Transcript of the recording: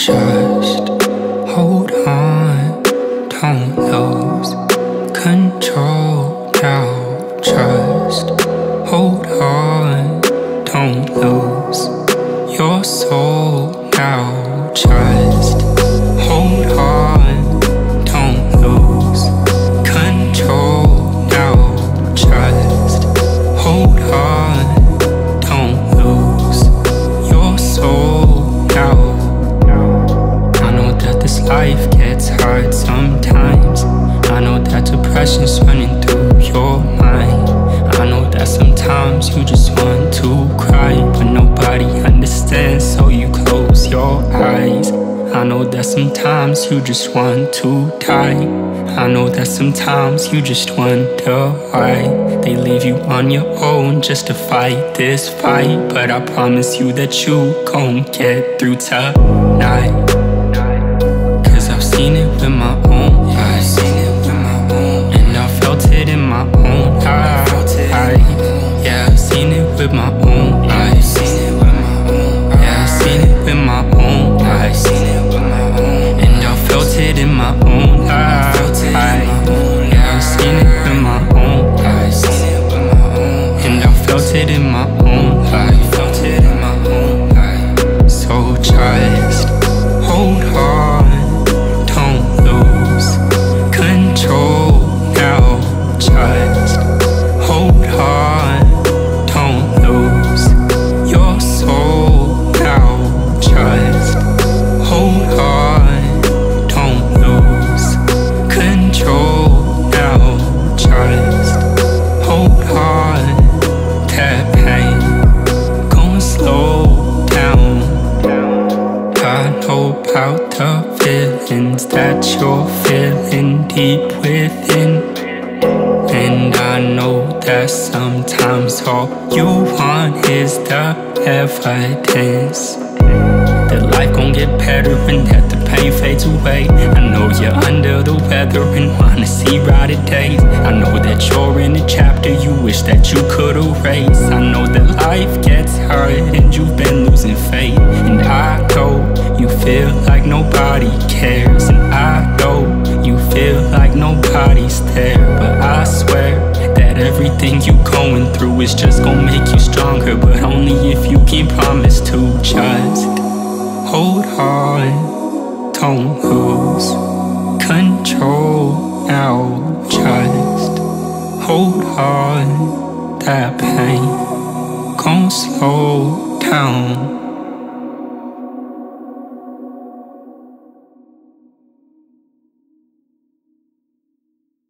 Just hold on, don't lose control now. Just hold on, don't lose your soul now. Just hold on, don't lose control now. Just hold on, don't lose your soul now. I know that this life gets hard sometimes. I know that depression's running through your mind. I know that sometimes you just want to cry, but nobody understands, so you close your eyes. I know that sometimes you just want to die. I know that sometimes you just wonder why they leave you on your own just to fight this fight. But I promise you that you gon' get through tonight. I've seen it with my own eyes, and I felt it in my own eyes. Yeah, I've seen it with my own eyes. Yeah, I've seen it with my own eyes, and I felt it in my own eyes. Yeah, I've seen it with my own eyes, and I felt it in my own eyes. So just hold on, control now. Just hold on, don't lose your soul now. Just hold on, don't lose control now. Just hold on, that pain gon' slow down. I know about the feelings that you're feeling deep within, and I know that sometimes all you want is the evidence that life gon' get better and that the pain fades away. I know you're under the weather and wanna see brighter days. I know that you're in a chapter you wish that you could erase. I know that life gets hard and you've been losing faith, and I know you feel like nobody cares, and I know you feel like nobody's there. But I swear that everything you going through is just gonna make you stronger, but only if you can promise to just hold on, don't lose control now. Just hold on, that pain gon' slow down.